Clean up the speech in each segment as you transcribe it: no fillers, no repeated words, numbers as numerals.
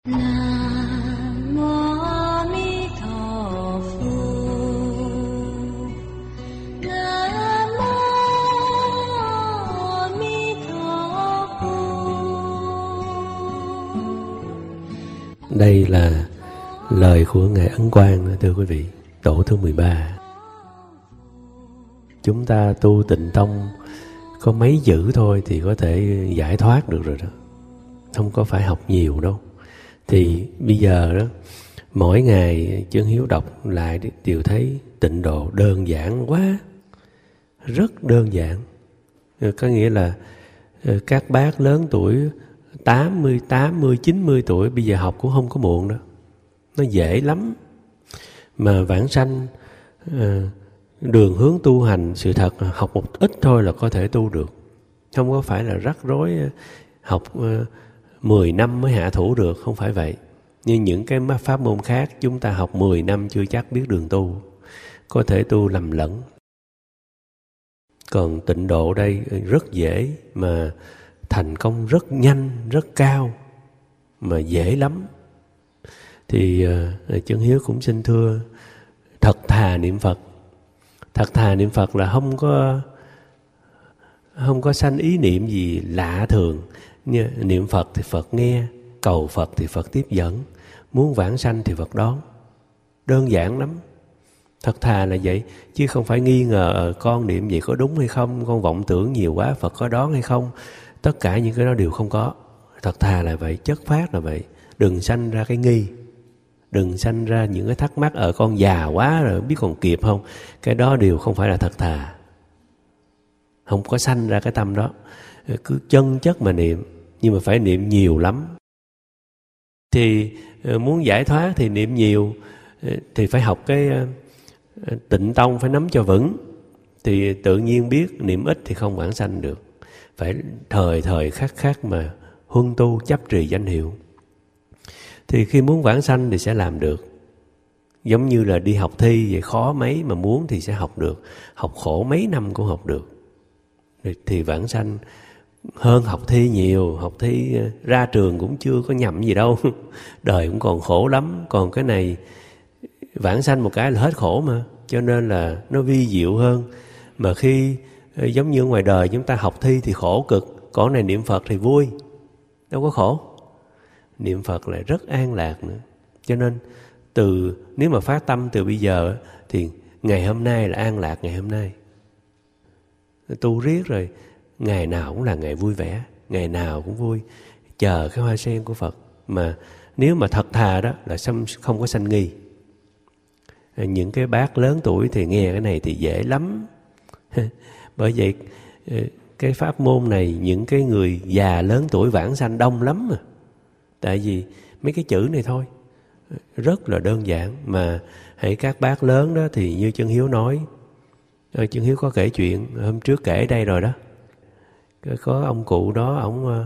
Nam mô A Di Đà Phật. Nam mô A Di Đà Phật. Đây là lời của Ngài Ấn Quang, thưa quý vị, tổ thứ 13. Chúng ta tu Tịnh Tông có mấy chữ thôi thì có thể giải thoát được rồi đó. Không có phải học nhiều đâu. Thì bây giờ đó, mỗi ngày Chân Hiếu đọc lại đều thấy tịnh độ đơn giản quá. Rất đơn giản. Có nghĩa là các bác lớn tuổi 80, 90 tuổi bây giờ học cũng không có muộn đâu. Nó dễ lắm. Mà vãng sanh, đường hướng tu hành, sự thật học một ít thôi là có thể tu được. Không có phải là rắc rối học 10 năm mới hạ thủ được, không phải vậy. Nhưng những cái pháp môn khác chúng ta học 10 năm chưa chắc biết đường tu. Có thể tu lầm lẫn. Còn tịnh độ đây rất dễ mà thành công rất nhanh, rất cao, mà dễ lắm. Thì Chân Hiếu cũng xin thưa, thật thà niệm Phật. Thật thà niệm Phật là không có sanh ý niệm gì lạ thường. Niệm Phật thì Phật nghe, cầu Phật thì Phật tiếp dẫn, muốn vãng sanh thì Phật đón. Đơn giản lắm. Thật thà là vậy, chứ không phải nghi ngờ con niệm vậy có đúng hay không, con vọng tưởng nhiều quá Phật có đón hay không. Tất cả những cái đó đều không có. Thật thà là vậy, chất phát là vậy. Đừng sanh ra cái nghi, đừng sanh ra những cái thắc mắc con già quá rồi biết còn kịp không. Cái đó đều không phải là thật thà. Không có sanh ra cái tâm đó. Cứ chân chất mà niệm, nhưng mà phải niệm nhiều lắm. Thì muốn giải thoát thì niệm nhiều, thì phải học cái Tịnh Tông, phải nắm cho vững. Thì tự nhiên biết niệm ít thì không vãng sanh được. Phải thời khắc mà huân tu chấp trì danh hiệu. Thì khi muốn vãng sanh thì sẽ làm được. Giống như là đi học thi vậy, khó mấy mà muốn thì sẽ học được. Học khổ mấy năm cũng học được. Thì vãng sanh hơn học thi nhiều. Học thi ra trường cũng chưa có nhậm gì đâu. Đời cũng còn khổ lắm. Còn cái này vãng sanh một cái là hết khổ mà. Cho nên là nó vi diệu hơn. Mà khi giống như ngoài đời chúng ta học thi thì khổ cực. Còn này niệm Phật thì vui, đâu có khổ. Niệm Phật lại rất an lạc nữa. Cho nên nếu mà phát tâm từ bây giờ thì ngày hôm nay là an lạc ngày hôm nay. Tu riết rồi ngày nào cũng là ngày vui vẻ, ngày nào cũng vui, chờ cái hoa sen của Phật. Mà nếu mà thật thà đó là không có sanh nghi. Những cái bác lớn tuổi thì nghe cái này thì dễ lắm. Bởi vậy cái pháp môn này những cái người già lớn tuổi vãng sanh đông lắm mà. Tại vì mấy cái chữ này thôi rất là đơn giản. Mà hãy các bác lớn đó thì như Chân Hiếu nói, Chân Hiếu có kể chuyện hôm trước kể đây rồi đó. Có ông cụ đó, ông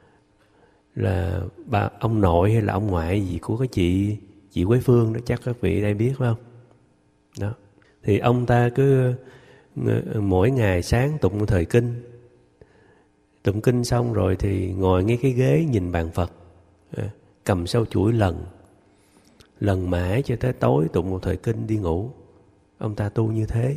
là ông nội hay là ông ngoại gì của cái chị Quế Phương đó, chắc các vị đây biết phải không? Đó. Thì ông ta cứ mỗi ngày sáng tụng thời kinh. Tụng kinh xong rồi thì ngồi ngay cái ghế nhìn bàn Phật, cầm sâu chuỗi lần mãi cho tới tối tụng một thời kinh đi ngủ. Ông ta tu như thế.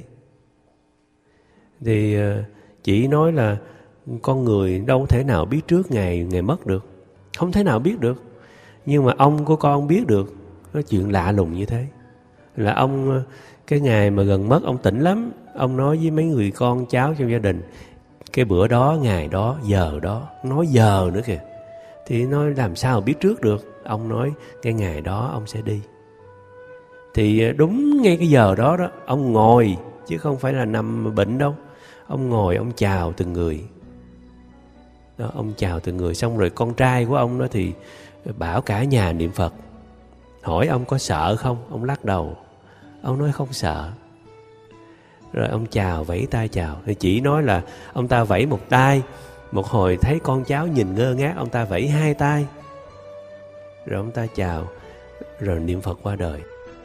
Thì chỉ nói là con người đâu thể nào biết trước ngày mất được. Không thể nào biết được. Nhưng mà ông của con biết được. Nói chuyện lạ lùng như thế. Là ông cái ngày mà gần mất ông tỉnh lắm. Ông nói với mấy người con cháu trong gia đình, cái bữa đó, ngày đó, giờ đó. Nói giờ nữa kìa. Thì nói làm sao biết trước được. Ông nói cái ngày đó ông sẽ đi. Thì đúng ngay cái giờ đó đó, ông ngồi, chứ không phải là nằm bệnh đâu. Ông ngồi, ông chào từng người đó, ông chào từng người. Xong rồi con trai của ông đó thì bảo cả nhà niệm Phật. Hỏi ông có sợ không? Ông lắc đầu. Ông nói không sợ. Rồi ông chào, vẫy tay chào. Thì chỉ nói là ông ta vẫy một tay. Một hồi thấy con cháu nhìn ngơ ngác, ông ta vẫy hai tay. Rồi ông ta chào, rồi niệm Phật qua đời.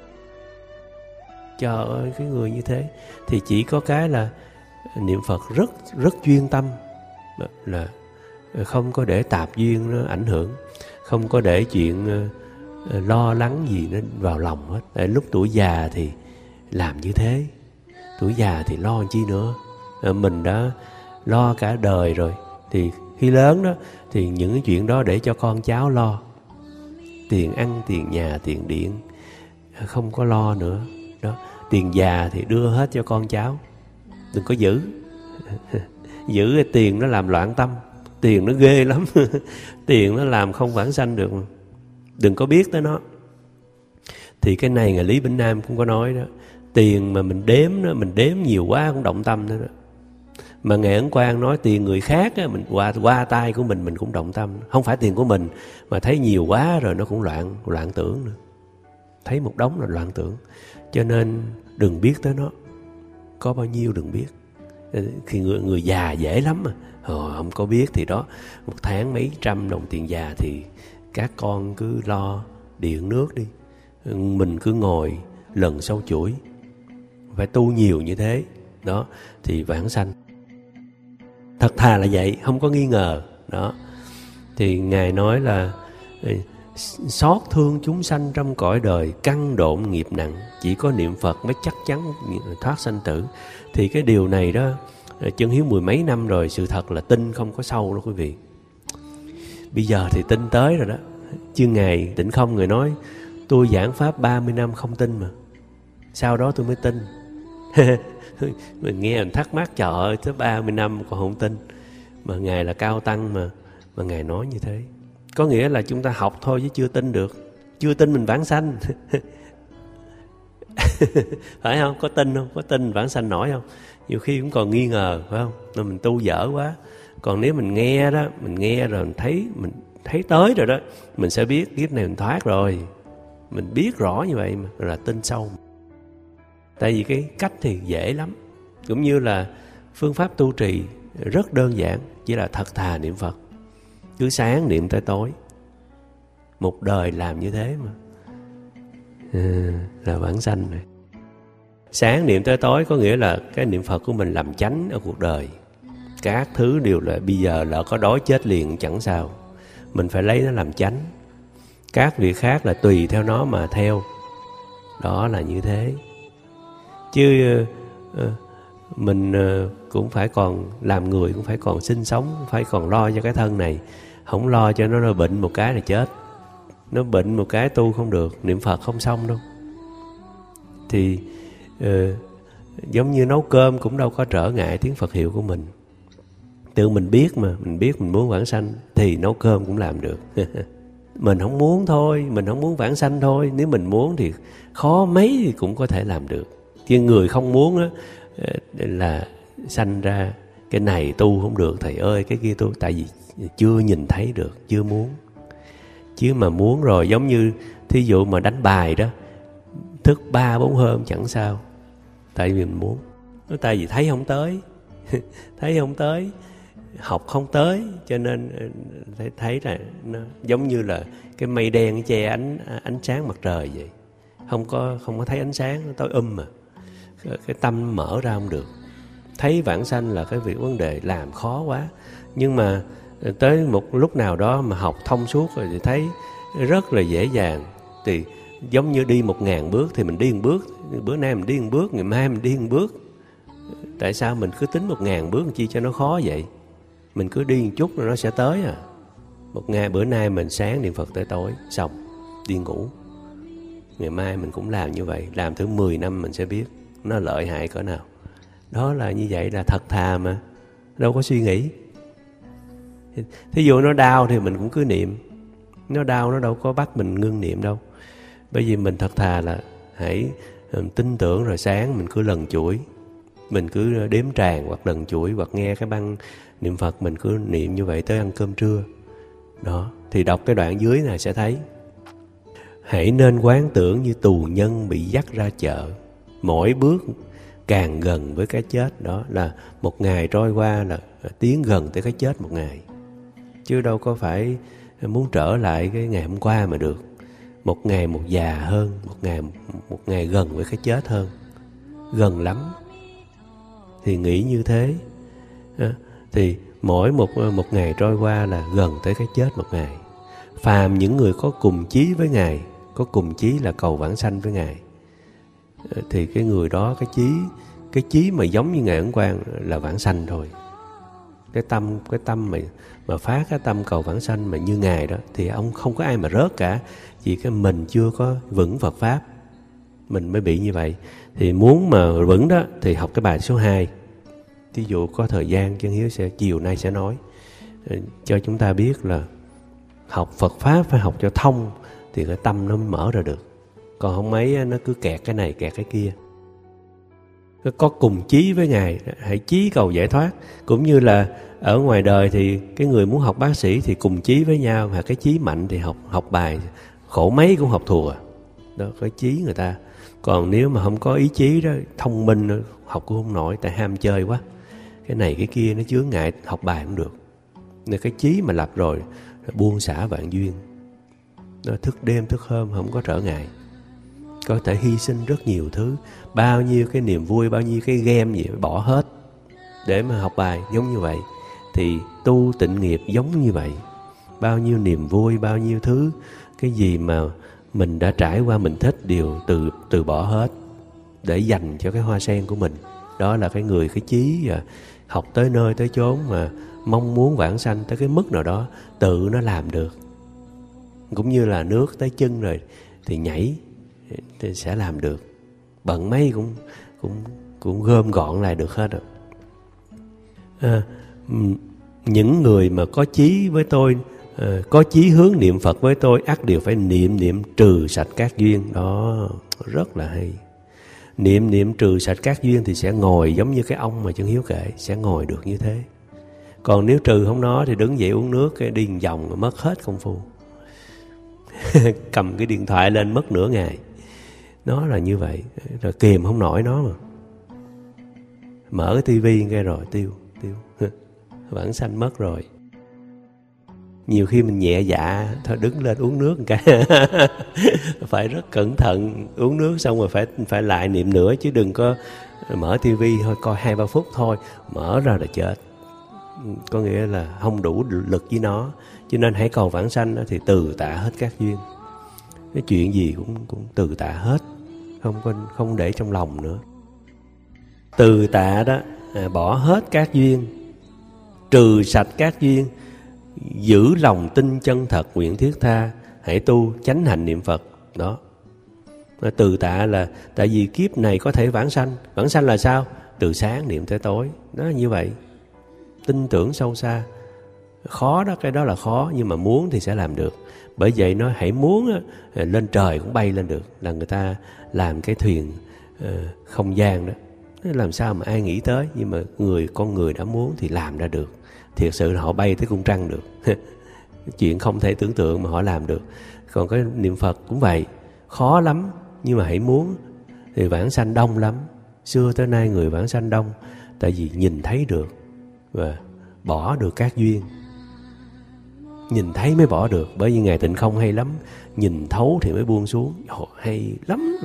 Trời ơi, cái người như thế. Thì chỉ có cái là niệm Phật rất chuyên tâm, là không có để tạp duyên nó ảnh hưởng. không có để chuyện lo lắng gì nó vào lòng hết. Tại lúc tuổi già thì làm như thế, tuổi già thì lo chi nữa. Mình đã lo cả đời rồi, thì khi lớn đó thì những cái chuyện đó để cho con cháu lo. Tiền ăn, tiền nhà, tiền điện không có lo nữa đó. Tiền già thì đưa hết cho con cháu, đừng có giữ. Giữ cái tiền nó làm loạn tâm, tiền nó ghê lắm. Tiền nó làm không vãng sanh được, đừng có biết tới nó. Thì cái này Ngài Lý Bỉnh Nam cũng có nói đó, tiền mà mình đếm đó, mình đếm nhiều quá cũng động tâm đó. Mà Ngài Ấn Quang nói tiền người khác á, mình qua tay của mình cũng động tâm. Không phải tiền của mình, mà thấy nhiều quá rồi nó cũng loạn tưởng nữa. Thấy một đống là loạn tưởng. Cho nên đừng biết tới nó, có bao nhiêu đừng biết. Khi người già dễ lắm mà, không có biết thì đó, một tháng mấy trăm đồng tiền già thì các con cứ lo điện nước đi, mình cứ ngồi lần sâu chuỗi. Phải tu nhiều như thế đó thì vãng sanh. Thật thà là vậy, không có nghi ngờ đó. Thì Ngài nói là xót thương chúng sanh trong cõi đời, căn độn nghiệp nặng, chỉ có niệm Phật mới chắc chắn thoát sanh tử. Thì cái điều này đó, Chân Hiếu mười mấy năm rồi, sự thật là tin không có sâu đó quý vị. Bây giờ thì tin tới rồi đó. Chứ Ngài Tịnh Không, Ngài nói tôi giảng Pháp 30 năm không tin mà, sau đó tôi mới tin. Mình nghe mình thắc mắc, trời ơi, tới 30 năm còn không tin. Mà Ngài là cao tăng mà Ngài nói như thế. Có nghĩa là chúng ta học thôi chứ chưa tin được. Chưa tin mình vãng sanh. Phải không? Có tin không? Có tin vãng sanh nổi không? Nhiều khi cũng còn nghi ngờ, phải không? Nên mình tu dở quá. Còn nếu mình nghe đó, mình nghe rồi mình thấy tới rồi đó, mình sẽ biết kiếp này mình thoát rồi. Mình biết rõ như vậy mà, rồi là tin sâu. Tại vì cái cách thì dễ lắm. Cũng như là phương pháp tu trì rất đơn giản, chỉ là thật thà niệm Phật. Cứ sáng niệm tới tối. Một đời làm như thế mà. Là vãng sanh rồi. Sáng niệm tới tối có nghĩa là cái niệm Phật của mình làm chánh ở cuộc đời. Các thứ đều là bây giờ là có đói chết liền chẳng sao. Mình phải lấy nó làm chánh. Các việc khác là tùy theo nó mà theo. Đó là như thế. Chứ mình cũng phải còn làm người, cũng phải còn sinh sống, phải còn lo cho cái thân này. Không lo cho nó bệnh một cái là chết. Nó bệnh một cái tu không được, niệm Phật không xong đâu. Thì giống như nấu cơm cũng đâu có trở ngại tiếng Phật hiệu của mình. Tự mình biết mà, mình biết mình muốn vãng sanh thì nấu cơm cũng làm được. Mình không muốn thôi, mình không muốn vãng sanh thôi. Nếu mình muốn thì khó mấy thì cũng có thể làm được. Chứ người không muốn á, là sanh ra cái này tu không được thầy ơi, cái kia tu. Tại vì chưa nhìn thấy được, chưa muốn. Chứ mà muốn rồi, giống như thí dụ mà đánh bài đó, thức 3-4 hôm chẳng sao. Tại vì mình muốn. Tại vì thấy không tới. Thấy không tới, học không tới, cho nên thấy là nó giống như là cái mây đen che ánh sáng mặt trời vậy. Không có thấy ánh sáng, nó tối mà. Cái tâm mở ra không được. Thấy vãng sanh là cái việc vấn đề làm khó quá. Nhưng mà tới một lúc nào đó mà học thông suốt rồi thì thấy rất là dễ dàng. Thì giống như đi 1000 bước thì mình đi 1 bước. Bữa nay mình đi 1 bước, ngày mai mình đi 1 bước. Tại sao mình cứ tính 1000 bước chi cho nó khó vậy? Mình cứ đi một chút rồi nó sẽ tới à. Bữa nay mình sáng niệm Phật tới tối, xong, đi ngủ. Ngày mai mình cũng làm như vậy. Làm thử 10 năm mình sẽ biết nó lợi hại cỡ nào. Đó là như vậy, là thật thà mà. Đâu có suy nghĩ. Thí dụ nó đau thì mình cũng cứ niệm. Nó đau nó đâu có bắt mình ngưng niệm đâu. Bởi vì mình thật thà là hãy tin tưởng rồi sáng mình cứ lần chuỗi. Mình cứ đếm tràng hoặc lần chuỗi, hoặc nghe cái băng niệm Phật mình cứ niệm như vậy tới ăn cơm trưa. Đó, thì đọc cái đoạn dưới này sẽ thấy. Hãy nên quán tưởng như tù nhân bị dắt ra chợ. Mỗi bước càng gần với cái chết. Đó là một ngày trôi qua là tiến gần tới cái chết một ngày. Chứ đâu có phải muốn trở lại cái ngày hôm qua mà được. Một ngày một già hơn, một ngày gần với cái chết hơn. Gần lắm. Thì nghĩ như thế. Thì mỗi một ngày trôi qua là gần tới cái chết một ngày. phàm những người có cùng chí với Ngài, có cùng chí là cầu vãng sanh với Ngài, thì cái người đó cái chí mà giống như Ngài Ấn Quang là vãng sanh thôi. Cái tâm mà phát cái tâm cầu vãng sanh mà như Ngài đó thì ông không có ai mà rớt cả. Chỉ cái mình chưa có vững Phật Pháp, mình mới bị như vậy. Thì muốn mà vững đó thì học cái bài số 2. Ví dụ có thời gian Chân Hiếu chiều nay sẽ nói cho chúng ta biết là học Phật Pháp phải học cho thông thì cái tâm nó mới mở ra được. Còn không mấy nó cứ kẹt cái này kẹt cái kia. Có cùng chí với Ngài, hãy chí cầu giải thoát. Cũng như là ở ngoài đời thì cái người muốn học bác sĩ thì cùng chí với nhau, hoặc cái chí mạnh thì học bài khổ mấy cũng học thùa. Đó, cái chí người ta. Còn nếu mà không có ý chí đó, thông minh học cũng không nổi, tại ham chơi quá. Cái này cái kia nó chướng ngại, học bài không được. Nên cái chí mà lập rồi, buông xả vạn duyên. Nó thức đêm thức hôm không có trở ngại. Có thể hy sinh rất nhiều thứ, bao nhiêu cái niềm vui, bao nhiêu cái game gì bỏ hết để mà học bài giống như vậy. Thì tu tịnh nghiệp giống như vậy. Bao nhiêu niềm vui, bao nhiêu thứ, cái gì mà mình đã trải qua mình thích đều từ bỏ hết để dành cho cái hoa sen của mình. Đó là cái người cái chí học tới nơi tới chốn mà mong muốn vãng sanh tới cái mức nào đó tự nó làm được. Cũng như là nước tới chân rồi thì nhảy thì sẽ làm được. Bận mấy cũng gom gọn lại được hết rồi. Những người mà có chí với tôi, có chí hướng niệm Phật với tôi, ắt đều phải niệm trừ sạch các duyên. Đó rất là hay. Niệm trừ sạch các duyên thì sẽ ngồi giống như cái ông mà Chân Hiếu kể, sẽ ngồi được như thế. Còn nếu trừ không nó thì đứng dậy uống nước cái đi vòng mất hết công phu. Cầm cái điện thoại lên mất nửa ngày. Nó là như vậy, rồi kìm không nổi nó mà. Mở cái tivi cái rồi tiêu vãng sanh mất rồi. Nhiều khi mình nhẹ dạ thôi đứng lên uống nước một cái. Phải rất cẩn thận, uống nước xong rồi phải lại niệm nữa, chứ đừng có mở tivi thôi coi 2-3 phút thôi, mở ra là chết. Có nghĩa là không đủ lực với nó. Cho nên hãy cầu vãng sanh thì từ tạ hết các duyên. Cái chuyện gì cũng từ tạ hết, không để trong lòng nữa. Từ tạ đó, bỏ hết các duyên, trừ sạch các duyên, giữ lòng tin chân thật nguyện thiết tha, hãy tu chánh hạnh niệm Phật. Đó. Từ tạ là tại vì kiếp này có thể vãng sanh. Vãng sanh là sao? Từ sáng niệm tới tối. Đó là như vậy. Tin tưởng sâu xa. Khó đó, cái đó là khó, nhưng mà muốn thì sẽ làm được. Bởi vậy nó hãy muốn lên trời cũng bay lên được. Là người ta làm cái thuyền không gian đó. Làm sao mà ai nghĩ tới, nhưng mà con người đã muốn thì làm ra được. Thiệt sự là họ bay tới cung trăng được. Chuyện không thể tưởng tượng mà họ làm được. Còn cái niệm Phật cũng vậy, khó lắm, nhưng mà hãy muốn thì vãng sanh đông lắm. Xưa tới nay người vãng sanh đông, tại vì nhìn thấy được và bỏ được các duyên. Nhìn thấy mới bỏ được. Bởi vì Ngài Tịnh Không hay lắm, nhìn thấu thì mới buông xuống. Hay lắm.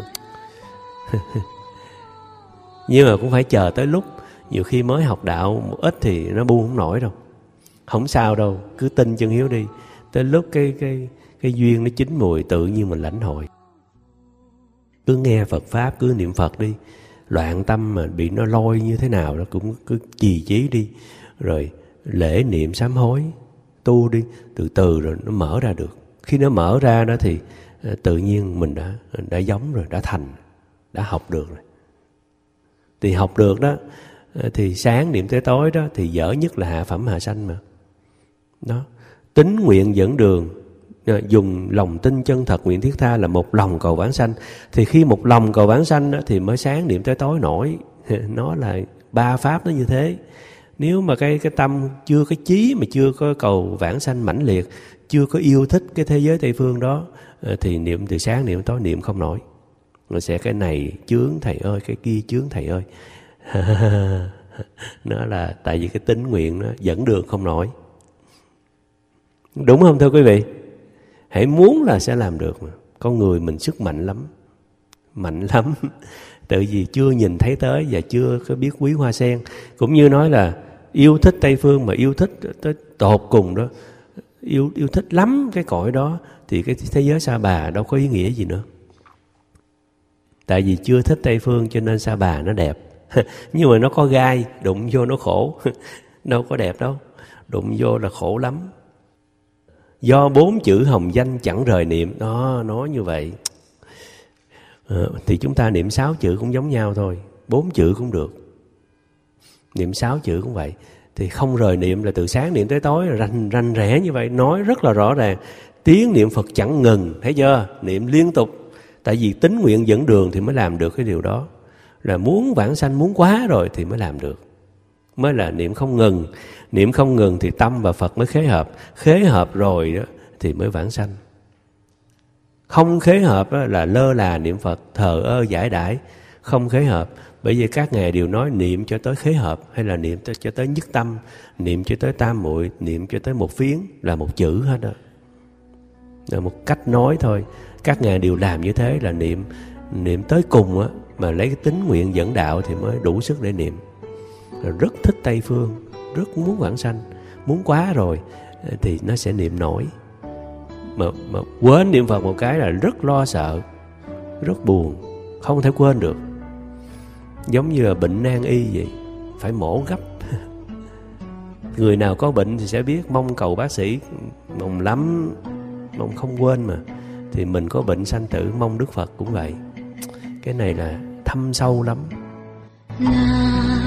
Nhưng mà cũng phải chờ tới lúc. Nhiều khi mới học đạo một ít thì nó buông không nổi đâu. Không sao đâu, cứ tin Chân Hiếu đi. Tới lúc cái duyên nó chín mùi, tự nhiên mình lãnh hội. Cứ nghe Phật Pháp, cứ niệm Phật đi. Loạn tâm mà bị nó lôi như thế nào đó cũng cứ trì trí đi. Rồi lễ niệm sám hối, tu đi, từ từ rồi nó mở ra được. Khi nó mở ra đó thì tự nhiên mình đã giống rồi, đã thành, đã học được rồi. Thì học được đó, thì sáng niệm tới tối đó, thì dở nhất là hạ phẩm hạ sanh mà. Đó, tín nguyện dẫn đường, dùng lòng tin chân thật nguyện thiết tha là một lòng cầu vãng sanh. Thì khi một lòng cầu vãng sanh đó, thì mới sáng niệm tới tối nổi. Nó là 3 pháp nó như thế. Nếu mà cái tâm chưa có chí, mà chưa có cầu vãng sanh mãnh liệt, chưa có yêu thích cái thế giới Tây Phương đó, thì niệm từ sáng niệm tối niệm không nổi. Nó sẽ cái này chướng thầy ơi, cái kia chướng thầy ơi. Nó là tại vì cái tín nguyện nó dẫn đường không nổi. Đúng không thưa quý vị? Hãy muốn là sẽ làm được mà. Con người mình sức mạnh lắm. Mạnh lắm. Tại vì chưa nhìn thấy tới và chưa có biết quý hoa sen. Cũng như nói là yêu thích Tây Phương mà yêu thích tới tột cùng đó, yêu thích lắm cái cõi đó, thì cái thế giới Sa Bà đâu có ý nghĩa gì nữa. Tại vì chưa thích Tây Phương cho nên Sa Bà nó đẹp. Nhưng mà nó có gai, đụng vô nó khổ. Đâu có đẹp đâu, đụng vô là khổ lắm. Do 4 chữ hồng danh chẳng rời niệm. Đó, nói như vậy. Thì chúng ta niệm 6 chữ cũng giống nhau thôi, 4 chữ cũng được, niệm 6 chữ cũng vậy. Thì không rời niệm là từ sáng niệm tới tối, rành rẽ như vậy, nói rất là rõ ràng. Tiếng niệm Phật chẳng ngừng, thấy chưa? Niệm liên tục. Tại vì tín nguyện dẫn đường thì mới làm được cái điều đó. Là muốn vãng sanh, muốn quá rồi thì mới làm được. Mới là niệm không ngừng. Niệm không ngừng thì tâm và Phật mới khế hợp. Khế hợp rồi đó thì mới vãng sanh. Không khế hợp là lơ là niệm Phật, thờ ơ giải đãi. Không khế hợp. Bởi vì các ngài đều nói niệm cho tới khế hợp, hay là niệm cho tới nhất tâm, niệm cho tới tam muội, niệm cho tới một phiến, là một chữ hết đó. Là một cách nói thôi. Các ngài đều làm như thế, là niệm tới cùng á, mà lấy cái tín nguyện dẫn đạo thì mới đủ sức để niệm. Rất thích Tây Phương, rất muốn vãng sanh, muốn quá rồi thì nó sẽ niệm nổi. Mà quên niệm Phật một cái là rất lo sợ, rất buồn, không thể quên được. Giống như là bệnh nan y vậy, phải mổ gấp. Người nào có bệnh thì sẽ biết, mong cầu bác sĩ, mong lắm, mong không quên mà. Thì mình có bệnh sanh tử, mong Đức Phật cũng vậy. Cái này là thâm sâu lắm.